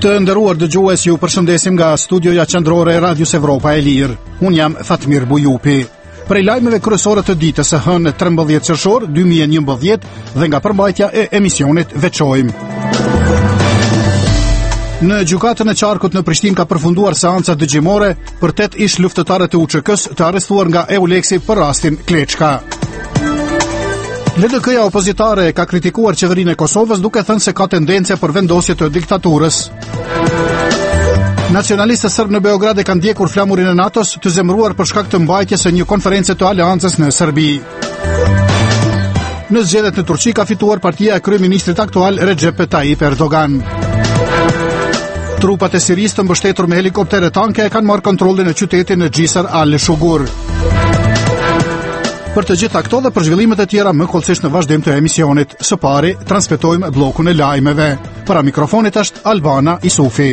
Të nderuar dëgjues, ju përshëndesim nga studioja qendrore e Radios Evropa e Lirë. Unë jam Fatmir Bujupi. Prej lajmeve kryesore të ditës së hënë 13 qershor 2011 dhe nga përmbajtja e emisionit veçojmë. Në gjykatën e Qarkut në Prishtinë ka përfunduar seanca dëgjimore për 8 ish luftëtarë të UÇK-s të arrestuar nga EULEX-i për rastin Kleçka. LDK-ja opozitare ka kritikuar qeverinë e Kosovës duke thënë se ka tendence për vendosje të diktaturës. Nacionalistët serb në Beograd e kanë ndjekur flamurin e NATO-s të zemëruar për shkak të mbajtjes së një konference të aleancës në Serbi. Në zgjedhjet në Turqi ka fituar partia e kryeministrit aktual Recep Tayyip Erdogan. Trupat e Sirisë të mbështetur me helikoptere tanke kanë marrë kontrollin e qytetit në Gjisar al-Shugur. Për të gjitha këto dhe për zhvillimet e tjera më kollësisht në vazhdim të emisionit. Së pari, transmetojmë bllokun e lajmeve. Para mikrofonit është Albana Isufi.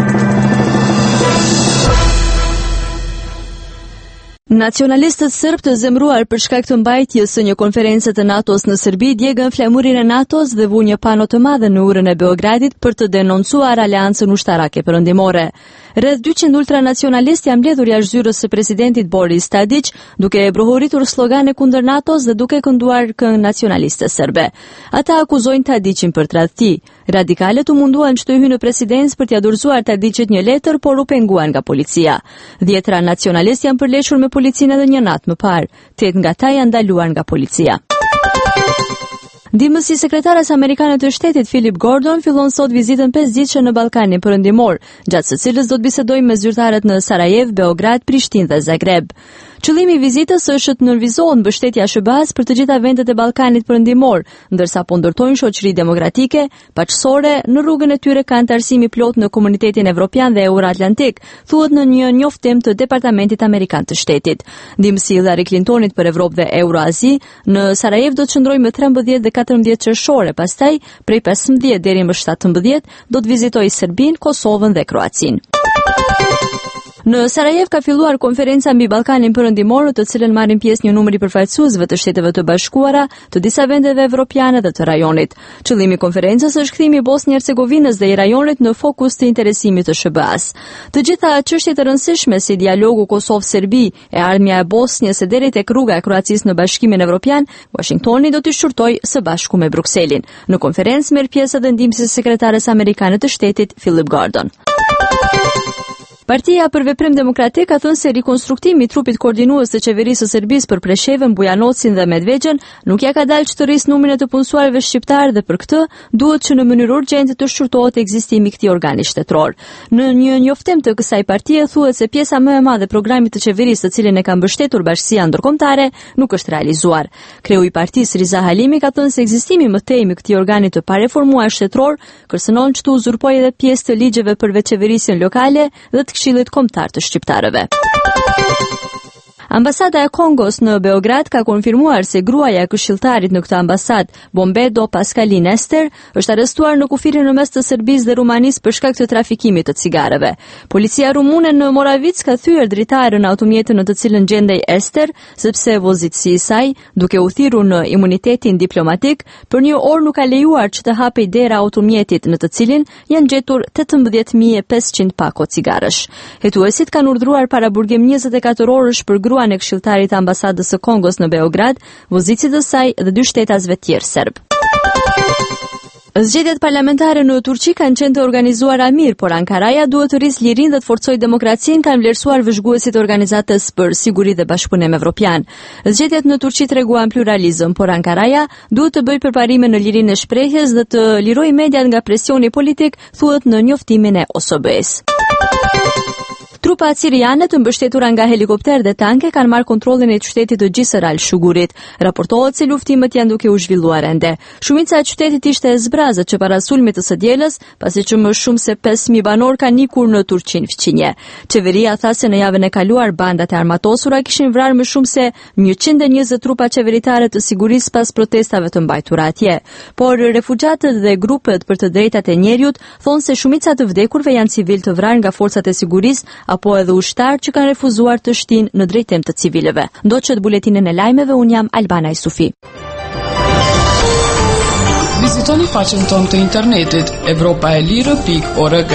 Nacionalistët serb të zemruar për shkak të mbajtjes së një konference të NATO-s në Serbi djegën flamurin e NATO-s dhe vu një pano të madhe në urën e Beogradit për të denoncuar aleancën ushtarake perëndimore. Rreth 200 ultranacionalistë janë mbledhur jashtë zyrës së presidentit Boris Tadić, duke e brohuritur slogane kundër NATO-s dhe duke kënduar këngë nacionaliste serbe. Ata akuzojnë Tadićin për tradhti. Radikalet u munduan që të hyjnë në presidencë për t'ia dorëzuar Tadićit një letër, por u penguan nga policia. 10 nacionalistë janë përleshur me policinë edhe një natë më parë. 8 nga ata janë ndaluar nga policia. Ndihmësi sekretares amerikane të shtetit Philip Gordon fillon sot vizitën 5 ditëshe në Ballkanin Perëndimor, gjatë së cilës do të bisedojë me zyrtarët në Sarajevo, Beograd, Prishtinë dhe Zagreb. Qëllimi i vizitës është të nënvizohet mbështetja e SBA-s për të gjitha vendet e Ballkanit Perëndimor, ndërsa po ndërtojnë shoqëri demokratike, paqësore, në rrugën e tyre ka antarësimi plot në komunitetin evropian dhe euroatlantik, thuhet në një njoftim të Departamentit Amerikan të Shtetit. Ndihmësi Hillary Clintonit për Evropë dhe Euroazi në Sarajevo do të qëndrojë më 13 dhe 14 qershor, pastaj prej 15 deri më 17 do të vizitojë Serbinë, Kosovën dhe Kroacinë. Në Sarajevo ka filluar konferenca mbi Ballkanin Perëndimor, të cilën marrin pjesë një numër i përfaqësuesve të Shteteve të Bashkuara, të disa vendeve evropiane dhe të rajonit. Qëllimi i konferencës është kthimi i Bosnjë-Hercegovinës dhe i rajonit në fokus të interesimit të SBA-s. Të gjitha çështjet e rëndësishme si dialogu Kosovë-Serbi e ardhmja e Bosnjës deri tek rruga e Kroacisë në Bashkimin Evropian, Washingtoni do t'i shqyrtojë së bashku me Brukselin. Në konferencë merr pjesë edhe ndihmësi sekretares amerikane të shtetit Philip Gordon. Partia për Veprim Demokratik ka thënë se rikonstruktimi i trupit koordinues të qeverisë së Serbisë për Preshevën, Bujanocin dhe Medvexhen nuk ja ka dalë që të rrisë numrin e të punësuarve shqiptar dhe për këtë duhet që në mënyrë urgjente të shqyrtohet ekzistimi i këtij organi shtetëror. Në një njoftim të kësaj partie thuhet se pjesa më e madhe e programit të qeverisë, të cilin e ka mbështetur Bashkia Ndërkombëtare, nuk është realizuar. Kreu i partisë Riza Halimi ka thënë se ekzistimi më tej i këtij organi të pareformuar shtetëror kërcënon që të uzurpojë edhe pjesë të ligjeve për veçeverisjen lokale dhe Këshillit Kombëtar të Shqiptarëve. Ambasada e Kongos në Beograd ka konfirmuar se gruaja e këshilltarit në këtë ambasadë, Bombedo Pascaline Ester, është arrestuar në kufirin në mes të Serbisë dhe Rumanisë për shkak të trafikimit të cigareve. Policia rumune në Moravic ka thyer dritarën në automjetin në të cilën gjendej Ester, sepse vozitësi i saj, duke u thirrur në imunitetin diplomatik, për një orë nuk ka lejuar që të hapej dera automjetit në të cilin janë gjetur 18.500 pako cigarash. Hetuesit kanë urdhëruar para burgim 24 orësh për gruan e këshilltarit të ambasadës së Kongos në Beograd, vozicit të saj dhe 2 shtetasve tjerë serb. Zgjedhjet parlamentare në Turqi kanë qenë të organizuara mirë, por Ankaraja duhet të rrisë lirinë dhe të forcojë demokracinë, kanë vlerësuar vëzhguesit e Organizatës për Siguri dhe Bashkëpunim Evropian. Zgjedhjet në Turqi treguan pluralizëm, por Ankaraja duhet të bëjë përparime në lirinë e shprehjes dhe të lirojë mediat nga presioni politik, thuhet në njoftimin e OSBE-s. Trupat siriane të mbështetura nga helikopter dhe tanke kanë marrë kontrollin e qytetit të Gjisar al-Shugurit. Raportohet se luftimet janë duke u zhvilluar ende. Shumica e qytetit ishte e zbrazët që para sulmit të së dielës, pasi që më shumë se 5.000 banor kanë ikur në Turqinë fqinje. Qeveria tha se në javën e kaluar bandat e armatosura kishin vrarë më shumë se 120 trupa qeveritare të sigurisë pas protestave të mbajtura atje. Por refugjatët dhe grupet për të drejtat e njerëzit thonë se shumica të vdekurve janë civil të vrarë nga forcat e sigurisë apo edhe ushtar që kanë refuzuar të shtinë në drejtim të civilëve. Ndoqët buletinën e lajmeve, unë jam Albana Isufi. Vizitoni faqen tonë të internetit evropaelire.org.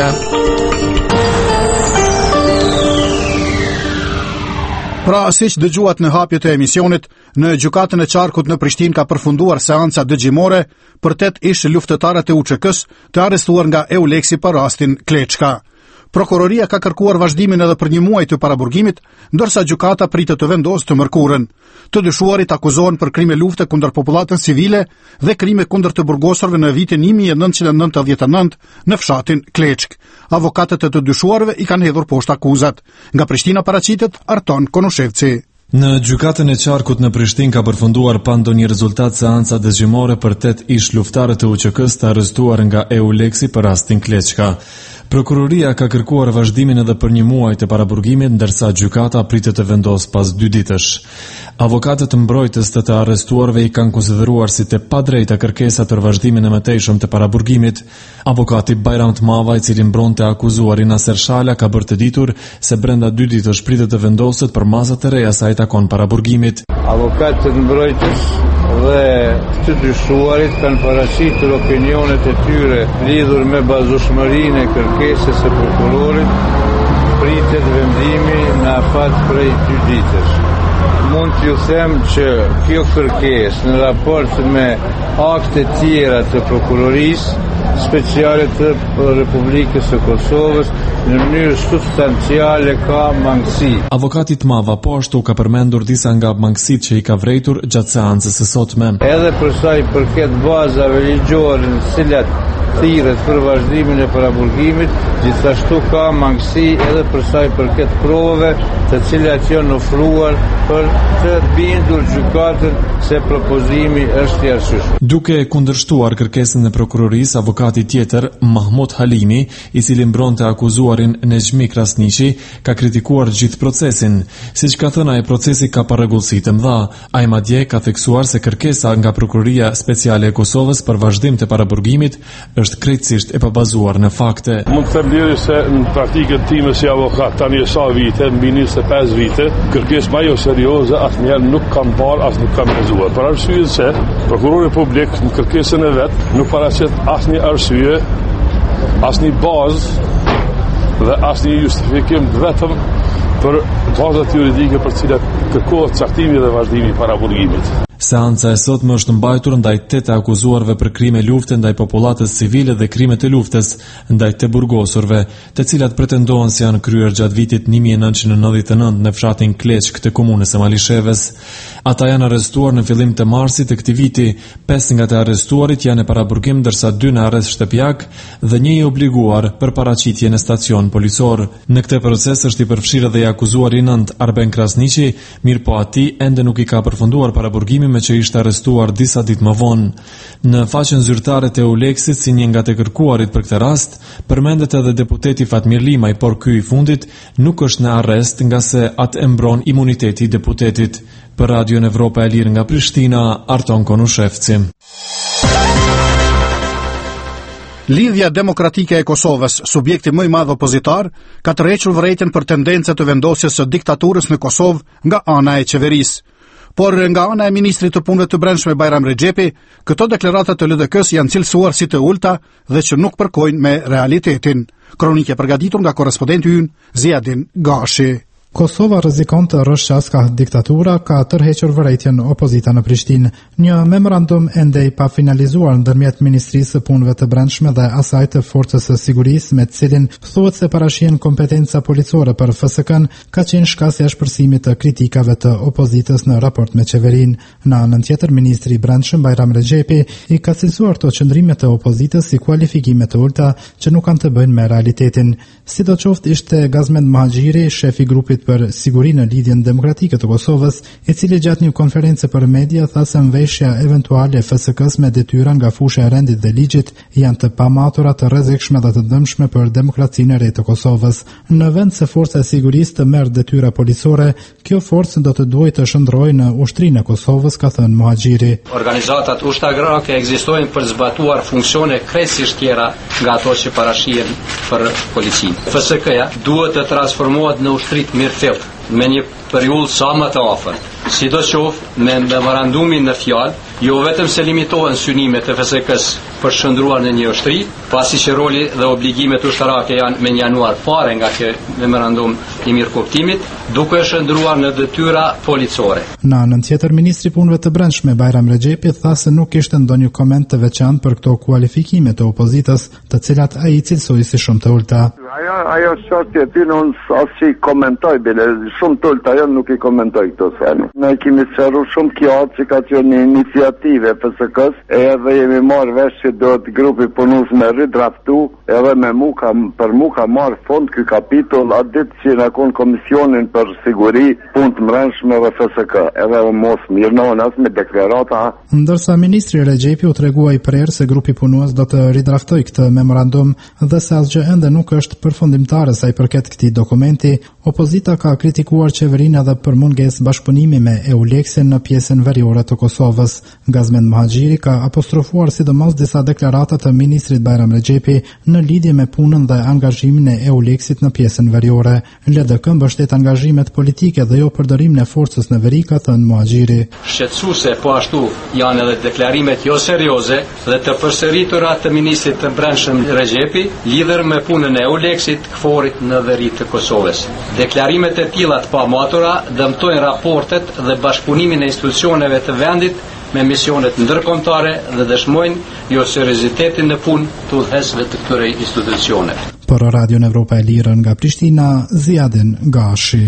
Pra, siç dëgjuat në hapjet e emisionit, në gjykatën e Qarkut në Prishtinë ka përfunduar seanca dëgjimore për 8 ish luftëtarët e UÇK-s të arrestuar nga Euleksi për rastin Kleçka. Prokuroria ka kërkuar vazhdimin edhe për 1 muaj të paraburgimit, ndërsa gjykata pritet të vendosë të mërkurën. Të dyshuarit akuzohen për krime lufte kundër popullatës civile dhe krime kundër të burgosorëve në vitin 1999 në fshatin Kleçk. Avokatët e të dyshuarve i kanë hedhur poshtë akuzat. Nga Prishtina paraqitet Arton Konushevci. Në gjykatën e Qarkut në Prishtinë ka përfunduar pa ndonjë rezultat seanca dëgjimore për 8 ish luftarë të UÇK-s të arrestuar nga Euleksi për rastin Kleçka. Prokuroria ka kërkuar vazhdimin edhe për 1 muaj të paraburgimit, ndërsa gjykata pritet të vendosë pas 2 ditësh. Avokatët mbrojtës të arrestuarve i kanë konsideruar si të padrejta kërkesat për vazhdimin e mëtejshëm të paraburgimit. Avokati Bajram Tmava, i cili mbronte akuzuarin Aser Shala, ka bërë të ditur se brenda 2 ditësh pritet të vendoset për masat e reja sa i takon paraburgimit. Avokatët mbrojtës dhe të dyshuarit kanë paraqitur opinionet e tyre lidhur me bazueshmërinë e kërkesës së prokurorit, pritet vendimi në afat prej 2 ditësh. Mund t'ju them që kjo kërkesë në raport me akte tjera të prokurorisë speciale të Republikës së Kosovës në mënyrë substanciale ka mangësi. Avokati Tmava po ashtu ka përmendur disa nga mangësitë që i ka vrejtur gjatë seancës së sotme. Edhe për sa i përket bazave ligjore në cilat thirret për vazhdimin e paraburgimit, gjithashtu ka mangësi edhe për sa i përket provave të cilat janë ofruar për të bindur gjykatën se propozimi është i arsyeshëm. Duke kundërshtuar kërkesën e prokurorisë, avokati tjetër, Mahmud Halimi, i cili mbronte akuzuarin Nezhmi Krasniqi, ka kritikuar gjithë procesin. Siç ka thënë ai, procesi ka parregullsi të mëdha. Ai madje ka theksuar se kërkesa nga Prokuroria Speciale e Kosovës për vazhdim të paraburgimit është krejtësisht e pabazuar në fakte. Mund të them se në praktikën time si avokat tani sa vite, mbi 25 vite, kërkesë më serioze asnjëherë nuk kam parë as nuk kam lezuar. Për arsye se prokurori publik në kërkesën e vet nuk paraqet asnjë arsye, asnjë bazë dhe asnjë justifikim, vetëm për bazat juridike për cilat kërkohet caktimi dhe vazhdimi i paraburgimit. Seanca e sotme është mbajtur ndaj 8 akuzuarve për krime lufte ndaj popullatës civile dhe krime të luftës ndaj të burgosurve, të cilat pretendohen se janë kryer gjatë vitit 1999 në fshatin Kleçk të komunës së Malisheves. Ata janë arrestuar në fillim të marsit të këtij viti. 5 nga të arrestuarit janë e paraburgim, ndërsa 2 në arrest shtëpiak dhe 1 i obliguar për paraqitje në stacion policor. Në këtë proces është i përfshirë edhe i akuzuari 9 Arben Krasniqi, mirëpo atij ende nuk i ka përfunduar paraburgimi me që ishte arrestuar disa ditë më vonë. Në faqen zyrtare të Euleksit, si një nga të kërkuarit për këtë rast, përmendet edhe deputeti Fatmir Limaj, por ky i fundit nuk është në arrest nga se atë e mbron imuniteti i deputetit. Për Radion Evropa e Lirë nga Prishtina, Arton Konushevci. Lidhja Demokratike e Kosovës, subjekti më i madh opozitar, ka tërhequr vërejtjen për tendencë të vendosjes së diktaturës në Kosovë nga ana e qeverisë. Por nga ana e ministrit të punëve të brendshme Bajram Rexhepi, këto deklarata të LDK-s janë cilësuar si të ulta dhe që nuk përkojnë me realitetin. Kronikë e përgatitur nga korrespondenti ynë Ziadin Gashi. Kosova rrezikon të rrëshqas ka diktatura, ka tërhequr vërejtjen opozita në Prishtinë. Një memorandum ende i pa finalizuar ndërmjet Ministrisë së Punëve të Brendshme dhe asaj të Forcës së Sigurisë, me të cilin thuhet se parashihen kompetenca policore për FSK-n, ka qenë shkasja e shpërsimit të kritikave të opozitës në raport me qeverinë. Në anën tjetër, ministri i Brendshëm Bajram Rexhepi i ka cilësuar këto qëndrime të opozitës si kualifikime të ulta që nuk kanë të bëjnë me realitetin. Sidoqoftë, ishte Gazmend Mahaxhiri, shefi i grupit për sigurinë në lidhjen demokratike të Kosovës, i cili gjatë një konferencë për media tha se mveshja eventuale e FSK-s me detyra nga fusha e rendit dhe ligjit janë të pamatura, të rrezikshme dhe të dëmshme për demokracinë e re të Kosovës. Në vend se forca e sigurisë të merr detyra policore, kjo forcë do të duhet të shndrojë në ushtrinë e Kosovës, ka thënë Mahaxhiri. Organizatat ushtagrake ekzistojnë për zbatuar funksione krejtësisht tjera nga ato që parashihen për policinë. FSK-ja duhet të transformohet në ushtri mirëfill me një periudhë sa më të afërt. Sidoqoftë me memorandumin në fjalë, jo vetëm se limitohen synimet e FSK-s për shndruar në një ushtri, pasi që roli dhe obligimet ushtarake janë menjanuar fare nga kjo memorandum i mirëkuptimit, duke shndruar në detyra policore. Në anën tjetër, ministri i punëve të brendshme Bajram Rexhepi tha se nuk kishte ndonjë koment të veçantë për këto kualifikime të opozitës, të cilat ai cilësoi si shumë të ulta. Ajo çështje ti unë asnjë komentoj bile, shumë të ulta, ajo nuk i komentoj këto sene. Ne kemi sqaruar shumë kjo që ka qenë një iniciative FSK-s, edhe jemi marrë vesh që do të grupi punues me ridraftu, edhe për mu ka marrë fond ky kapitull atë ditë që na kon komisionin për siguri, punë të brendshme dhe FSK, edhe mos mirënohen as me deklarata. Ndërsa ministri Rexhepi u tregua i prerë se grupi punues do të ridraftojë këtë memorandum dhe se asgjë ende nuk është përfundimtare sa i përket këtij dokumenti, opozita ka kritikuar qeverinë edhe për mungesë bashkëpunimi me EULEX-in në pjesën veriore të Kosovës. Gazmend Mohaxhiri ka apostrofuar sidomos disa deklarata të ministrit Bajram Rexhepi në lidhje me punën dhe angazhimin e EULEX-it në pjesën veriore. LDK mbështet angazhimet politike dhe jo përdorimin e forcës në veri, ka thënë Mohaxhiri. Shqetësuese po ashtu janë edhe deklarimet jo serioze dhe të përsëritura të ministrit të brendshëm Rexhepi lidhur me punën e EULEX-it, KFOR-it në veri të Kosovës. Deklarimet e tilla të pamatura dëmtojnë raportet dhe bashkëpunimin e institucioneve të vendit me misionet ndërkombëtare dhe dëshmojnë jo seriozitetin në punë të udhëheqësve të këtyre institucioneve. Për Radio Evropa e Lirë nga Prishtina, Ziadin Gashi.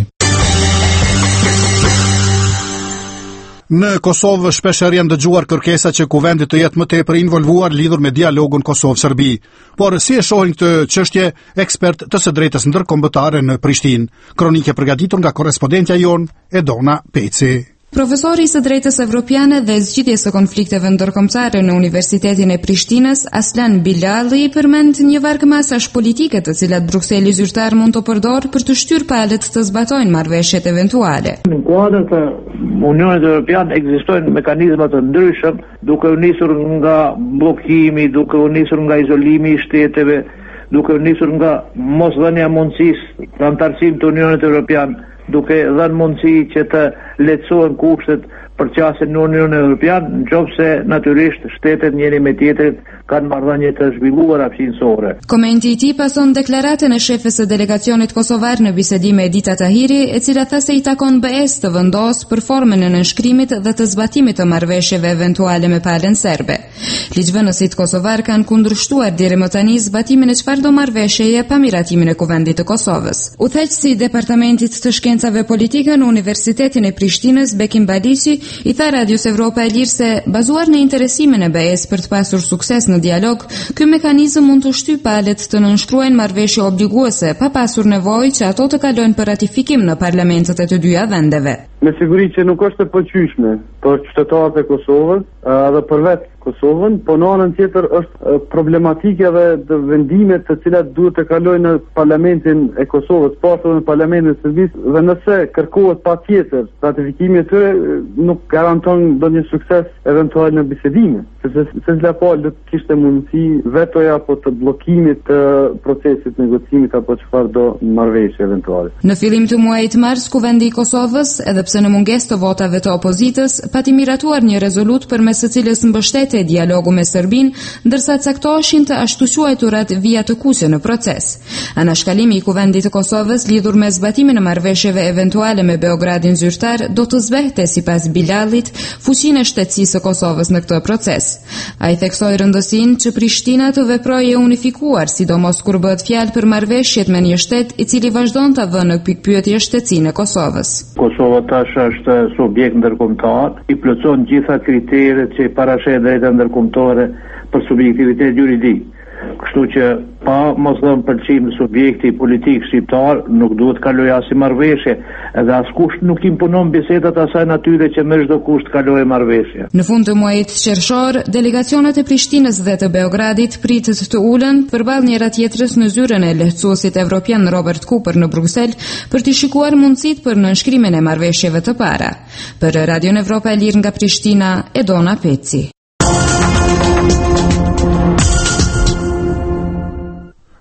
Në Kosovë shpeshherë janë dëgjuar kërkesa që kuvendi të jetë më tepër involvuar lidhur me dialogun Kosovë-Serbi. Por si e shohin këtë çështje ekspert të së drejtës ndërkombëtare në Prishtinë? Kronike përgatitur nga korrespondentja jon Edona Peci. Profesori i së drejtës evropiane dhe zgjidhjes së konflikteve ndërkombëtare në Universitetin e Prishtinës, Aslan Bilalli, përmend një varg masash politike të cilat Brukseli zyrtar mund të përdorë për të shtyrë palët të zbatojnë marrëveshjet eventuale. Në kuadër të Unionit Evropian ekzistojnë mekanizma të ndryshëm, duke u nisur nga bllokimi, duke u nisur nga izolimi i shteteve, duke u nisur nga mosdhënia mundësisë për antarësim të Unionit Evropian, duke dhënë mundësi që të lehtësohen kushtet për qasjen në Unionin Evropian, nëse natyrisht shtetet njëri me tjetrin kanë marrëdhënie të zhvilluara fshinësore. Komenti i tij pason deklaratën e shefes së delegacionit kosovar në bisedime me Edita Tahiri, e cila tha se i takon BE-s të vendosë për formën e nënshkrimit dhe të zbatimit të marrëveshjeve eventuale me palën serbe. Ligjvënësit kosovar kanë kundërshtuar deri më tani zbatimin e çfarëdo marrëveshjeje pa miratimin e Kuvendit të Kosovës. Udhëheqësi i Departamentit të Shkencave Politike në Universitetin e Prishtinës, Bekim Baliqi, i tha Radios Evropa e Lirë se bazuar në interesimin e BE-s për të pasur sukses në dialog, ky mekanizëm mund të shtyjë palët të nënshkruajnë marrëveshje obliguese pa pasur nevojë që ato të kalojnë për ratifikim në parlamentet e të dyja vendeve. Me siguri që nuk është e pëlqyeshme për qytetarët e Kosovës dhe për vetë Kosovën, po në anën tjetër është problematike dhe vendimet të cilat duhet të kalojnë në parlamentin e Kosovës, pasur në parlamentin e Serbisë, dhe nëse kërkohet patjetër ratifikimi i tyre, nuk garanton ndonjë sukses eventual në bisedime, sepse s'la do të kishte mundësi vetoja apo të bllokimit të procesit negocimit apo çfarëdo marrëveshje eventuale. Në fillim të muajit mars, Kuvendi i Kosovës, edhe pse në mungesë të votave të opozitës, pati miratuar një rezolut përmes së cilës mbështete dialogu me Serbinë, ndërsa caktoheshin të ashtu quajturat vija të kuqe në proces. Anashkalimi i Kuvendit të Kosovës lidhur me zbatimin e marrëveshjeve eventuale me Beogradin zyrtar do të zbehte sipas Bilallit fuqinë e shtetësisë së Kosovës në këtë proces. Ai theksoi rëndësinë që Prishtina të veprojë unifikuar, sidomos kur bëhet fjalë për marrëveshjet me një shtet i cili vazhdon ta vënë në pikpyetje shtetësinë e Kosovës. Kosova tash është subjekt ndërkombëtar, i plotson gjitha kriteret që parasheh drejta ndërkombëtare për subjektivitet juridik. Kështu që pa mosdhënë pëlqim subjekti politik shqiptar nuk duhet kalojë as marrëveshje, edhe askush nuk imponon bisedat asaj natyre që me çdo kusht kalojë marrëveshje. Në fund të muajit qershor, delegacionet e Prishtinës dhe të Beogradit pritet të ulen përballë njëra tjetrës në zyrën e lehtësuesit evropian Robert Cooper në Bruksel për të shikuar mundësitë për nënshkrimin e marrëveshjeve të para. Për Radio Evropa e Lirë nga Prishtina, Edona Peci.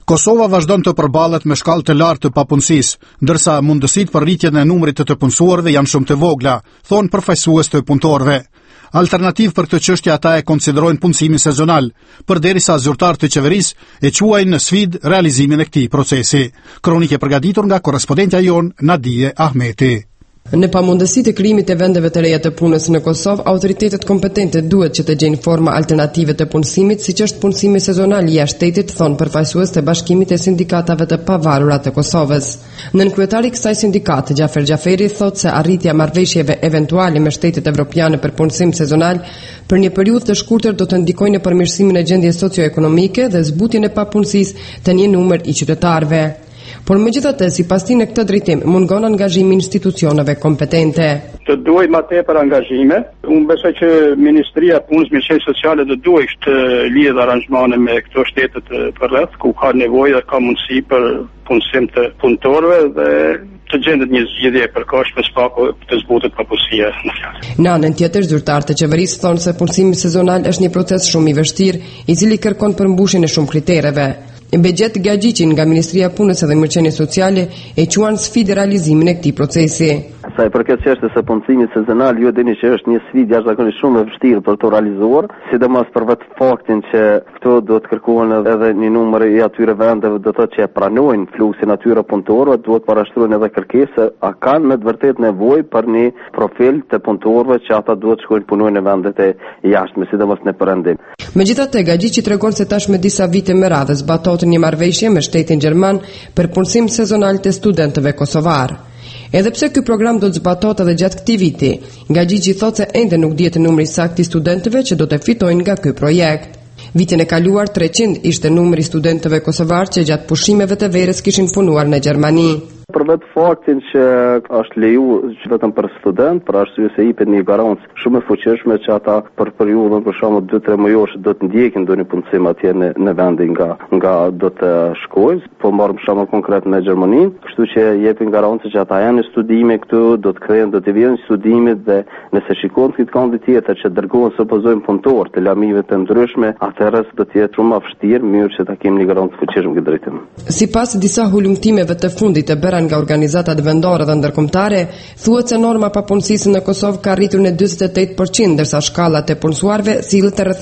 Kosova vazhdon të përballet me shkallë të lartë të papunësisë, ndërsa mundësitë për rritjen e numrit të punësuarve janë shumë të vogla, thonë përfaqësues të punëtorëve. Alternativë për këtë çështje ata e konsiderojnë punësimin sezonal, përderisa zyrtarët e qeverisë e quajnë në sfidë realizimin e këtij procesi. Kronikë e përgatitur nga korrespondentja jon Nadije Ahmeti. Në pamundësi të krijimit të vendeve të reja të punës në Kosovë, autoritetet kompetente duhet që të gjejnë forma alternative të punësimit, siç është punësimi sezonal jashtë shtetit, thonë përfaqësues të Bashkimit të Sindikatave të Pavarura të Kosovës. Nënkryetari i kësaj sindikate, Xhafer Xhaferi, thotë se arritja marrëveshjeve eventuale me shtetet evropiane për punësim sezonal për një periudhë të shkurtër do të ndikojë në përmirësimin e gjendjes socio-ekonomike dhe zbutjen e papunësisë të një numër i qytetarëve. Por megjithatë, sipas tij në këtë drejtim mungon angazhimi i institucioneve kompetente. Të duhet më tepër angazhime. Unë besoj që Ministria e Punës, Ministria Sociale do duhet të lidhë aranxhmane me këto shtete të përreth, ku ka nevojë dhe ka mundësi për punësim të punëtorëve dhe të gjendet një zgjidhje e përkohshme spaku të zbutet papunësia në fjalë. Në anën tjetër, zyrtarët e qeverisë thonë se punësimi sezonal është një proces shumë i vështirë, i cili kërkon përmbushjen e shumë kritereve. Begjet Gaxhiçi nga Ministria e Punës dhe Mërqenies Sociale e quan sfidë realizimin e këtij procesi. Sa i përket çështjes së punësimit sezonal, ju dini që është një sfidë jashtëzakonisht shumë e vështirë për të realizuar, sidomos për vetë faktin që këto do të kërkohen edhe një numër i atyre vendeve do të thotë që e pranojnë fluksin atyre punëtorëve, duhet parashtrohen edhe kërkesa, a kanë me të vërtetë nevojë për një profil të punëtorëve që ata duhet shkojnë punojnë në vendet e jashtme, sidomos në perëndim. Megjithatë, Gaxhiçi tregon se tash me disa vite me radhë zbatohet një marrëveshje me shtetin gjerman për punësim sezonal të studentëve kosovar. Edhe pse ky program do të zbatohet edhe gjatë këtij viti, Gaxhiçi thotë se ende nuk dihet numri saktë i studentëve që do të fitojnë nga ky projekt. Vitin e kaluar 300 ishte numri i studentëve kosovar që gjatë pushimeve të verës kishin punuar në Gjermani. Për vetë faktin që është leju vetëm për student, për arsye se jepet një garancë shumë e fuqishme që ata për periudhën për shembull 2-3 mujosh do të ndjekin ndonjë punësim atje në vendin nga do të shkojnë, po marrim shembull konkret në Gjermani, kështu që jepin garancë që ata janë në studime këtu, do të kthehen, do të vinë studimet dhe nëse shikojnë këtë kënd tjetër që dërgohen supozojmë punëtor të lamive të ndryshme, atëherë do të jetë shumë më vështirë, mirë që ta kemi një garancë fuqishme këtë drejtim. Sipas disa hulumtimeve të fundit të bëra nga organizatat vendore dhe ndërkombëtare, thuhet se norma papunësisë në Kosovë ka arritur në 48%, ndërsa shkalla e punësuarve sillet rreth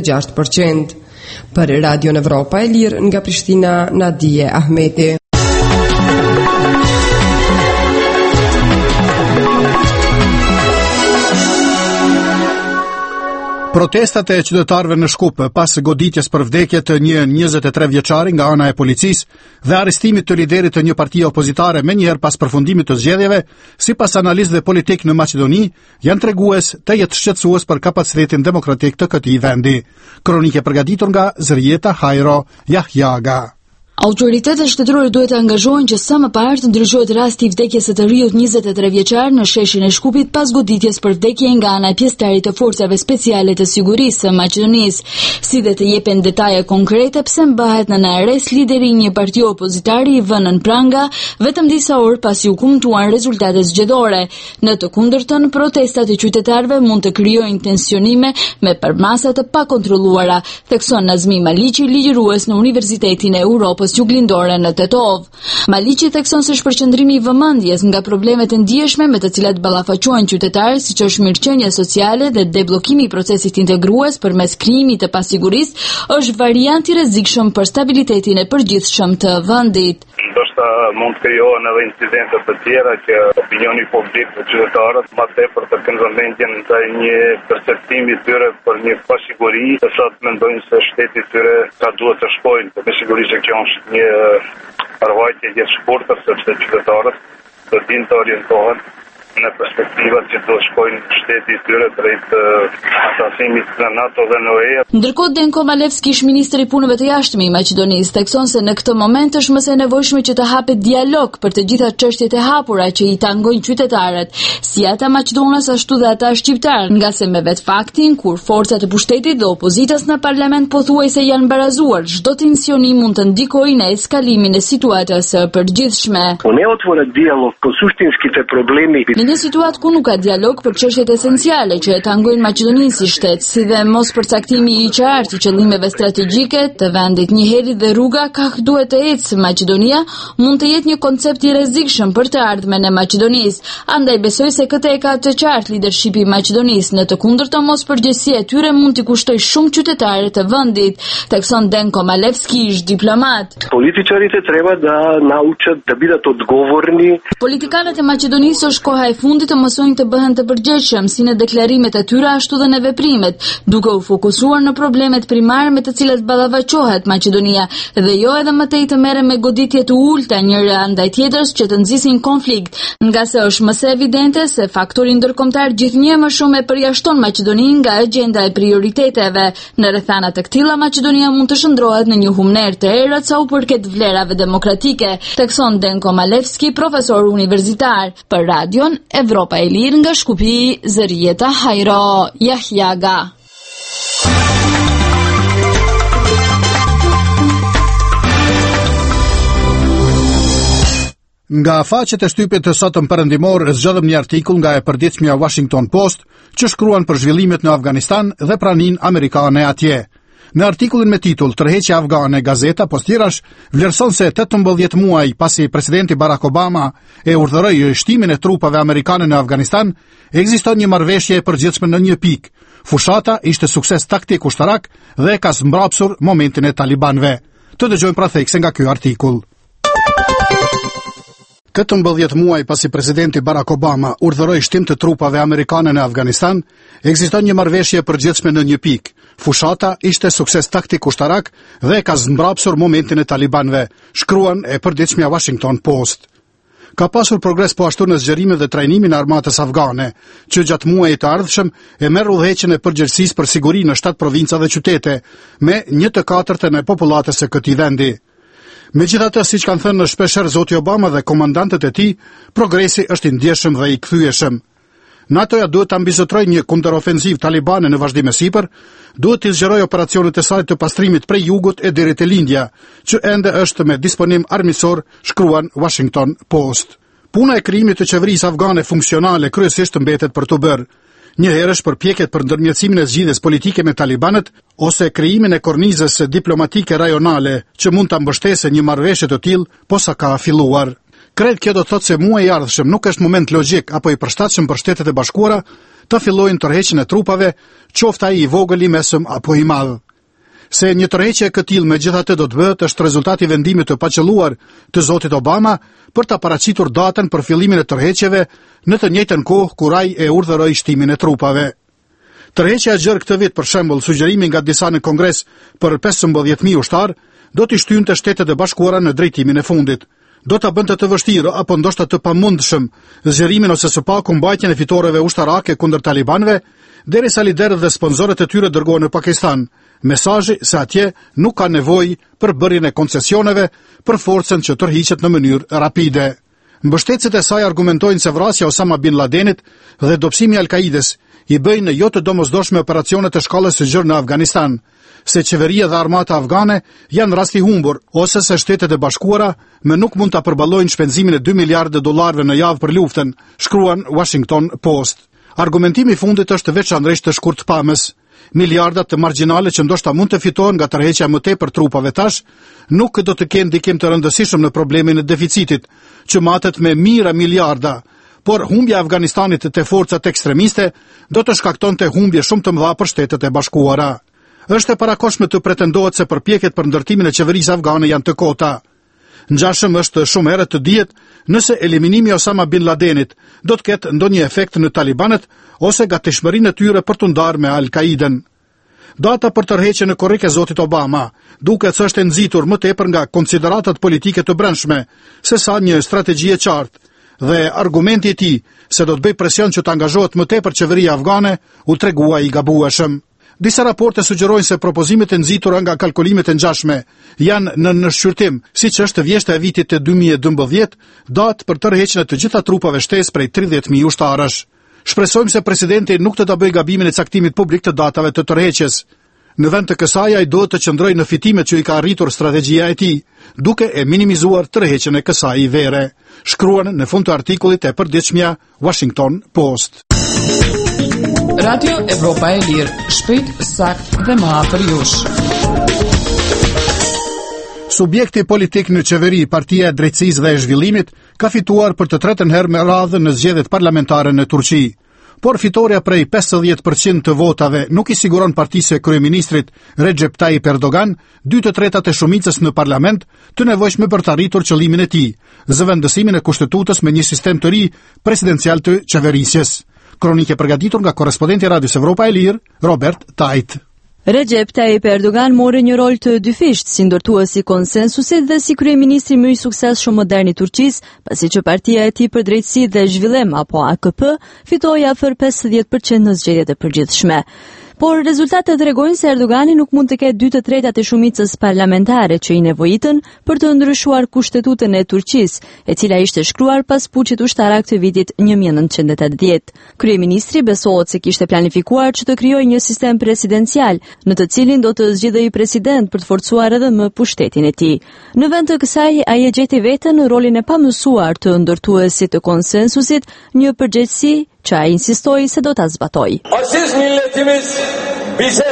26%. Për Radio Evropa e Lirë nga Prishtina, Nadije Ahmeti. Protestat e qytetarëve në Shkup pas goditjes për vdekje të një 23 vjeçari nga ana e policisë dhe arrestimit të liderit të një partie opozitare menjëherë pas përfundimit të zgjedhjeve, sipas analistëve politik në Maqedoni, janë tregues të jetë shqetësues për kapacitetin demokratik të këtij vendi. Kronikë e përgatitur nga Zërieta Hajro Jahjaga. Autoritetet shtetërore duhet të angazhohen që sa më parë të ndryshohet rasti i vdekjes së të riut 23 vjeçar në sheshin e Shkupit pas goditjes për vdekje nga ana e pjesëtarit të forcave speciale të sigurisë së Maqedonisë, si dhe të jepen detaje konkrete pse mbahet në arrest lideri i një partie opozitari i vënë në pranga vetëm disa orë pasi u kumtuan rezultatet zgjedhore. Në të kundërtën, protestat e qytetarëve mund të krijojnë tensionime me përmasa të pakontrolluara, thekson Nazmi Maliqi, ligjërues në Universitetin e Europës Juglindore në Tetov. Maliqi thekson se shpërqendrimi i vëmendjes nga problemet e ndjeshme me të cilat ballafaqohen qytetarët, siç është mirëqenia sociale dhe deblokimi i procesit integrues përmes krijimit të pasigurisë, është variant i rrezikshëm për stabilitetin e përgjithshëm të vendit. Ndoshta mund të krijohen edhe incidente të tjera që opinioni publik dhe qytetarët më tepër të kenë vëmendjen ndaj një perceptimi tyre për një pasiguri, sa të mendojnë se shteti i tyre ka duhet të shkojnë. Me siguri që kjo është një përvojtje e shkurtër, sepse qytetarët do dinë të orientohen në perspektivat që do shkojnë shteti i tyre drejt asasimit në NATO dhe në UE. Ndërkohë Denko Malevski, ish ministri i punëve të jashtme i Maqedonisë, thekson se në këtë moment është më së nevojshme që të hapet dialog për të gjitha çështjet e hapura që i tangojnë qytetarët, si ata maqedonës ashtu dhe ata shqiptar, nga se me vet faktin kur forcat e pushtetit dhe opozitës në parlament pothuajse janë barazuar, çdo tensioni mund të ndikojë në eskalimin e situatës së përgjithshme. Ne otvorët dialog po suštinski te problemi. Në një situatë ku nuk ka dialog për çështjet esenciale që e tangojnë Maqedoninë si shtet, si dhe mos përcaktimi i qartë i qëllimeve strategjike të vendit, njëherë dhe rruga ka duhet të ecë Maqedonia mund të jetë një koncept i rrezikshëm për të ardhmen e Maqedonisë. Andaj besoj se këtë e ka të qartë leadershipi i Maqedonisë, në të kundërta mos përgjegjësia e tyre mund t'i kushtoj shumë qytetarë të vendit, tekson Denko Malevski, ish diplomat. Političarите treba da naučat da бидат odgovorni. Politikanët e Maqedonisë është koha e fundit të mësojnë të bëhen të përgjegjshëm si në deklarimet e tyre ashtu dhe në veprimet, duke u fokusuar në problemet primare me të cilat ballafaqohet Maqedonia dhe jo edhe më tej të merren me goditje të ulta njëra ndaj tjetrës që të nxisin konflikt, nga se është më së evidente se faktori ndërkombëtar gjithnjë më shumë e përjashton Maqedoninë nga agjenda e prioriteteve. Në rrethana të këtilla Maqedonia mund të shndrohet në një humner të errët sa u përket vlerave demokratike, tekson Denko Malevski, profesor universitar. Për radion Evropa e Lirë nga Shkupi, Zërieta Hajro, Jahjaga. Nga faqet e shtypit të sotëm perëndimor zgjodhëm një artikull nga e përditshmja Washington Post që shkruan për zhvillimet në Afganistan dhe praninë amerikane atje. Në artikullin me titull Tërheqja afgane, gazeta Post-Tirash vlerëson se 18 muaj pasi presidenti Barack Obama e urdhëroi shtimin e trupave amerikane në Afganistan, ekziston një marrëveshje e përgjithshme në një pikë. Fushata ishte sukses taktik ushtarak dhe ka mbrapsur momentin e talibanëve. Të dëgjojmë pra thekse nga ky artikull. 18 muaj pasi presidenti Barack Obama urdhëroi shtim të trupave amerikane në Afganistan, ekziston një marrëveshje e përgjithshme në një pikë. Fushata ishte sukses taktik ushtarak dhe ka zmbrapsur momentin e talibanëve, shkruan e përditshmja Washington Post. Ka pasur progres po ashtu në zgjerimin dhe trajnimin e armatës afgane, që gjatë muajit të ardhshëm e merr udhëheqjen e përgjegjësisë për siguri në 7 provinca dhe qytete, me 1/4 e popullatës së këtij vendi. Megjithatë, siç kanë thënë shpeshherë zoti Obama dhe komandantët e tij, progresi është i ndjeshëm dhe i kthyeshëm. NATO-ja duhet ta mbizotrojë një kundërofenziv talibane në vazhdim e sipër, duhet të zgjerojë operacionet e saj të pastrimit prej jugut e deri te lindja, që ende është me disponim armiqësor, shkruan Washington Post. Puna e krijimit të qeverisë afgane funksionale kryesisht mbetet për të bërë. Njëherësh përpjekjet për ndërmjetësimin e zgjidhjes politike me talibanët ose krijimin e kornizës diplomatike rajonale që mund ta mbështesë një marrëveshje të tillë, posa ka filluar. Krejt kjo do të thotë se muaji i ardhshëm nuk është moment logjik apo i përshtatshëm për Shtetet e Bashkuara të fillojnë tërheqjen e trupave, qoftë ai i vogël, i mesëm apo i madh. Se një tërheqje e këtillë megjithatë do të bëhet është rezultati i vendimit të paqëlluar të zotit Obama për ta paraqitur datën për fillimin e tërheqjeve në të njëjtën kohë kur ai e urdhëroi shtimin e trupave. Tërheqja e gjerë këtë vit, për shembull, sugjerimin nga disa në Kongres për 15.000 ushtar, do t'i shtynte Shtetet e Bashkuara në drejtimin e fundit. Do ta bënte të vështirë apo ndoshta të pamundshëm zgjerimin ose së paku mbajtjen e fitoreve ushtarake kundër talibanëve, derisa liderët dhe sponsorët e tyre dërgohen në Pakistan. Mesazhi se atje nuk ka nevojë për bërjen e koncesioneve për forcën që tërhiqet në mënyrë rapide. Mbështetësit e saj argumentojnë se vrasja Osama bin Ladenit dhe dobësimi i Al-Kaides i bëjnë jo të domosdoshme operacione të shkallës së gjerë në Afganistan, se qeveria dhe armata afgane janë rasti humbur, ose se Shtetet e Bashkuara më nuk mund ta përballojnë shpenzimin e $2 miliardë në javë për luftën, shkruan Washington Post. Argumentimi i fundit është veçanërisht të shkurtpamës. Miliardat të margjinale që ndoshta mund të fitohen nga tërheqja më tepër trupave tash, nuk do të kenë ndikim të rëndësishëm në problemin e deficitit, që matet me mijëra miliarda, por humbja e Afganistanit te forcat ekstremiste do të shkaktonte humbje shumë të mëdha për Shtetet e Bashkuara. Është e parakoshme të pretendohet se përpjekjet për ndërtimin e qeverisë afgane janë të kota. Ngjashëm është shumë herët të dihet nëse eliminimi i Osama bin Ladenit do të ketë ndonjë efekt në talibanët ose gatishmërinë e tyre për të ndarë me Al-Qaiden. Data për tërheqjen e korrike zotit Obama duket se është e nxitur më tepër nga konsideratat politike të brendshme se sa një strategji e qartë, dhe argumenti i tij se do të bëj presion që të angazhohet më tepër qeveria afgane u tregua i gabueshëm. Disa raporte sugjerojnë se propozimet e nxitura nga kalkulimet e ngjashme janë në nënshqyrtim, siç është vjeshta e vitit të 2012, datë për tërheqjen e të gjitha trupave shtesë prej 30.000 ushtarësh. Shpresojmë se presidenti nuk do ta bëjë gabimin e caktimit publik të datave të tërheqjes. Në vend të kësaj ai duhet të qëndrojë në fitimet që i ka arritur strategjia e tij, duke e minimizuar tërheqjen e kësaj vere, shkruan në fund të artikullit e përditshmja Washington Post. Radio Evropa e Lirë, shpejt, sakt dhe më afër jush. Subjekti politik në qeveri, Partia e Drejtësisë dhe e Zhvillimit, ka fituar për të tretën herë me radhë në zgjedhjet parlamentare në Turqi. Por fitoria prej 50% të votave nuk i siguron partisë e kryeministrit Recep Tayyip Erdogan 2/3 e shumicës në parlament të nevojshme për të arritur qëllimin e tij, zëvendësimin e kushtetutës me një sistem të ri presidencial të qeverisjes. Kronike përgatitur nga korrespondenti i Radios Evropa e Lirë, Robert Tajt. Recep Tayyip Erdogan mori një rol të dyfisht si ndërtues i konsensusit dhe si kryeministri më i suksesshëm modern i Turqisë, pasi që partia e tij për drejtësi dhe zhvillim apo AKP fitoi afër 50% në zgjedhjet e përgjithshme. Por rezultatet tregojnë se Erdogani nuk mund të ketë 2/3 e shumicës parlamentare që i nevojitën për të ndryshuar kushtetutën e Turqisë, e cila ishte shkruar pas puçit ushtarak të vitit 1980. Kryeministri besohet se kishte planifikuar që të krijojë një sistem presidencial, në të cilin do të zgjidhej president për të forcuar edhe më pushtetin e tij. Në vend të kësaj, ai e gjeti veten në rolin e pamësuar të ndërtuesit të konsensusit, një përgjegjësi që ai insistoi se do ta zbatoj. Aziz milletimiz bize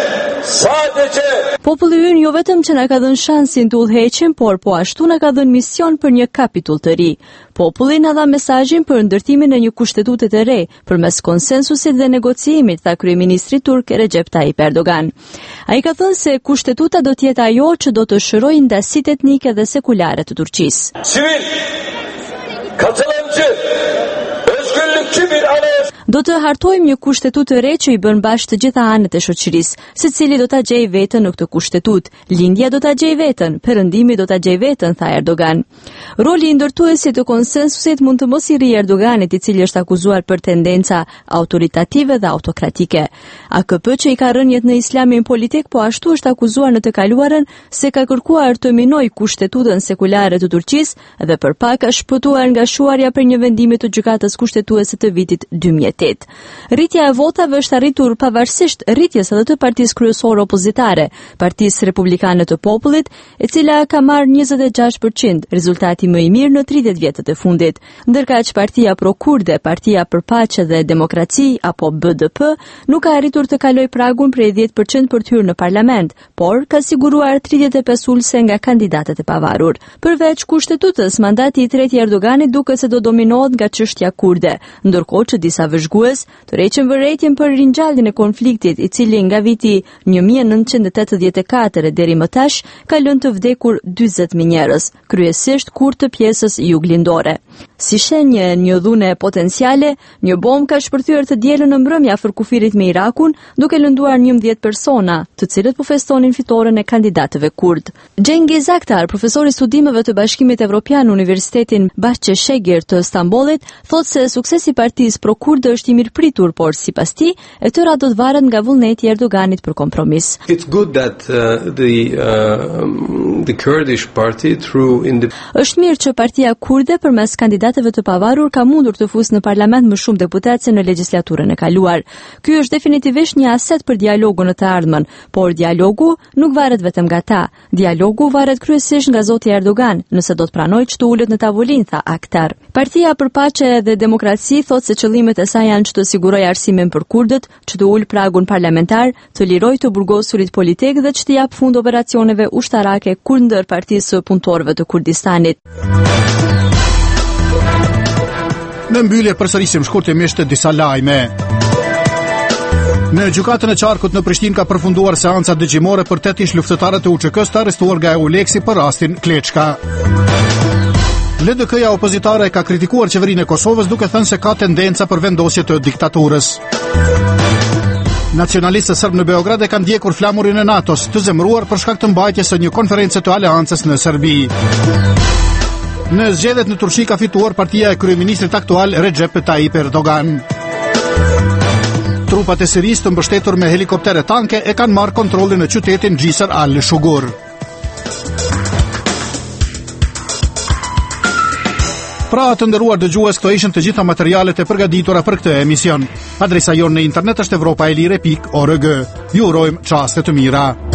sadece Populli ynë jo vetëm që na ka dhënë shansin të udhëheqim, por po ashtu na ka dhënë mision për një kapitull të ri. Populli na dha mesazhin për ndërtimin e një kushtetutë të re përmes konsensusit dhe negociimit, tha kryeministri turk Recep Tayyip Erdogan. Ai ka thënë se kushtetuta do të jetë ajo që do të shërojë ndasitë etnike dhe sekulare të Turqisë. Sivil, katılımcı, özgürlükçü bir anayasa. Do të hartojmë një kushtetutë të re që i bën bashkë të gjitha anët e shoqërisë, secili do ta gjejë veten në këtë kushtetutë, lindja do ta gjejë veten, perëndimi do ta gjejë veten, tha Erdogan. Roli i ndërtuesit të konsensusit mund të mos i rri Erdoganit, i cili është akuzuar për tendenca autoritative dhe autokratike. AKP që i ka rënjet në islamin politik, po ashtu është akuzuar në të kaluarën se ka kërkuar të minojë kushtetutën sekulare të Turqisë dhe për pak ka shpëtuar nga shuarja për një vendimi të gjykatës kushtetuese të vitit 2008. Rritja e votave është arritur pavarësisht rritjes edhe të partisë kryesore opozitare, Partisë Republikane të Popullit, e cila ka marrë 26%, rezultati më i mirë në 30 vjetët e fundit. Ndërkaq Partia Pro-Kurde, Partia për Paqe dhe Demokraci apo BDP nuk ka arritur të kalojë pragun prej 10% për të hyrë në parlament, por ka siguruar 35 ulse nga kandidatët e pavarur. Përveç kushtetutës, mandati i tretë i Erdoganit duket se do dominohet nga çështja kurde, ndërkohë që disa vëzhgues tërheqën vërejtjen për ringjalljen e konfliktit, i cili nga viti 1984 deri më tash ka lënë të vdekur 40.000 njerëz, kryesisht kurd të pjesës juglindore. Si shenjë një dhune potenciale, një bombë ka shpërthyer të dielën në mbrëmje afër kufirit me Irakun, duke lënduar 11 persona, të cilët po festonin fitoren e kandidatëve kurd. Cengiz Aktar, profesor i studimeve të Bashkimit Evropian në Universitetin Bahçeşehir të Stambollit, thotë se suksesi i partisë pro-kurde është i mirëpritur, por sipas tij, e tëra do të varet nga vullneti i Erdoganit për kompromis. It's good that the Kurdish party through Është mirë që partia kurde përmes kandidatëve të pavarur ka mundur të fusë në parlament më shumë deputatë se në legjislaturën e kaluar. Ky është definitivisht një aset për dialogun në të ardhmen, por dialogu nuk varet vetëm nga ta. Dialogu varet kryesisht nga zoti Erdogan, nëse do të pranojë që të ulet në tavolinë, tha Aktar. Partia për Paqe dhe Demokraci thotë se qëllimet e saj janë që të sigurojë arsimin për kurdët, që të ulë pragun parlamentar, të lirojë të burgosurit politik dhe që të jap fund operacioneve ushtarake kundër Partisë së Punëtorëve të Kurdistanit. Në mbyllje përsërisim shkurtimisht disa lajme. Në gjykatën e Qarkut në Prishtinë ka përfunduar seanca dëgjimore për 8 ish luftëtarët e UÇK-s të arrestuar nga EULEX-i për rastin Kleçka. LDK-ja opozitare ka kritikuar qeverinë e Kosovës duke thënë se ka tendenca për vendosje të diktaturës. Nacionalistët serb në Beograd e kanë ndjekur flamurin e NATO-s, të zemëruar për shkak të mbajtjes së një konferencë të aleancës në Serbi. Në zgjedhjet në Turqi ka fituar partia e kryeministrit aktual Recep Tayyip Erdogan. Trupat e Sirisë të mbështetur me helikoptere tanke e kanë marrë kontrollin në qytetin Jisr al-Shugur. Pra të nderuar dëgjues, këto ishin të gjitha materialet e përgatitura për këtë emision. Adresa jonë në internet është evropaelire.org. Ju urojmë çaste të mira.